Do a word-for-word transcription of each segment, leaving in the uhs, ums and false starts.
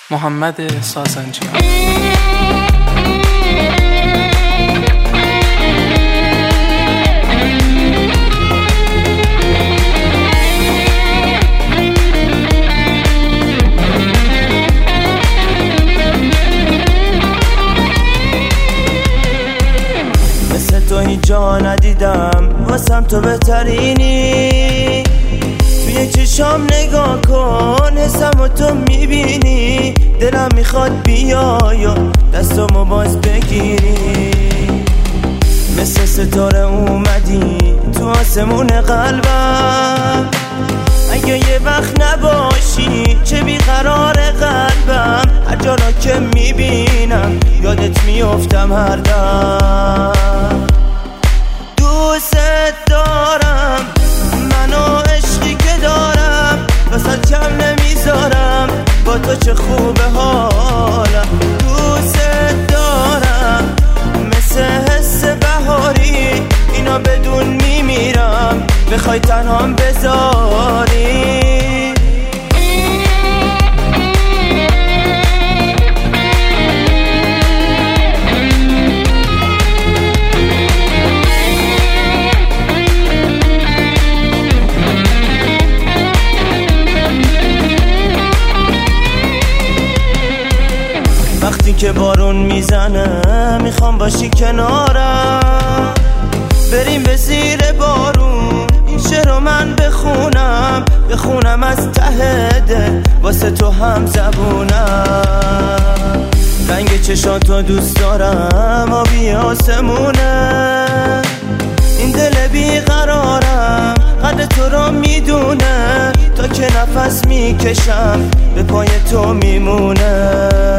محمد سازنجیان. مثل تو هیچ جا ندیدم، واسم تو بهترینی. توی چشام نگاه کن، حسمو تو میبینی. دلم میخواد بیای و دستمو باز بگیری. مثل ستاره اومدی تو آسمون قلبم. اگه یه وقت نباشی چه بیقرار قلبم. هر جا را که میبینم یادت میافتم هر دم. دوست دارم، منو عشقی که دارم واسه کم نمیذارم. با تو چه خوبه حالم. دوست دارم مثل حس بهاری، اینا بدون میمیرم بخوای تنهام بذاری. وقتی که بارون میزنه میخوام باشی کنارم. بریم به زیر بارون این شعرو من بخونم. بخونم از ته دل واسه تو هم زبونم. رنگ چشاتو دوست دارم، آبی آسمونه. این دل بیقرارم قدر تو رو میدونه. تا که نفس میکشم به پای تو میمونه.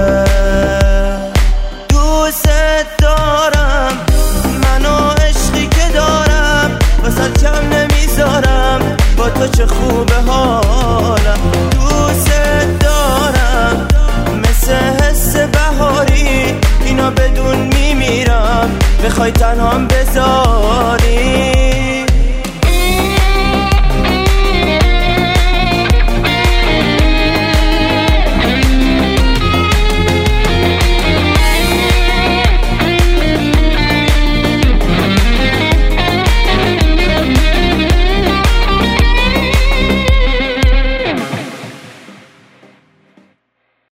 دوست دارم، منو عشقی که دارم واسه کم نمیذارم. با تو چه خوبه حالم. دوست دارم مثل حس بهاری، اینا بدون میمیرم بخوای تنهام